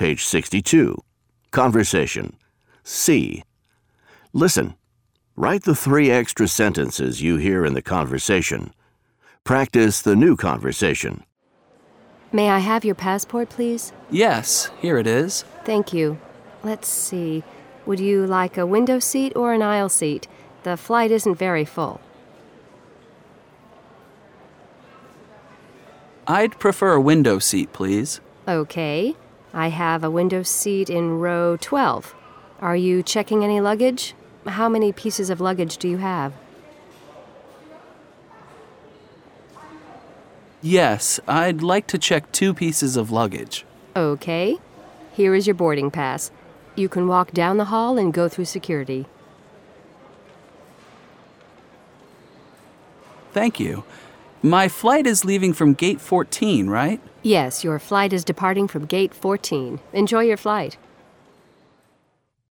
Page 62. Conversation. C. Listen. Write the 3 extra sentences you hear in the conversation. Practice the new conversation. May I have your passport, please? Yes, here it is. Thank you. Let's see. Would you like a window seat or an aisle seat? The flight isn't very full. I'd prefer a window seat, please. Okay. I have a window seat in row 12. Are you checking any luggage? How many pieces of luggage do you have? Yes, I'd like to check 2 pieces of luggage. Okay. Here is your boarding pass. You can walk down the hall and go through security. Thank you. My flight is leaving from gate 14, right? Yes, your flight is departing from gate 14. Enjoy your flight.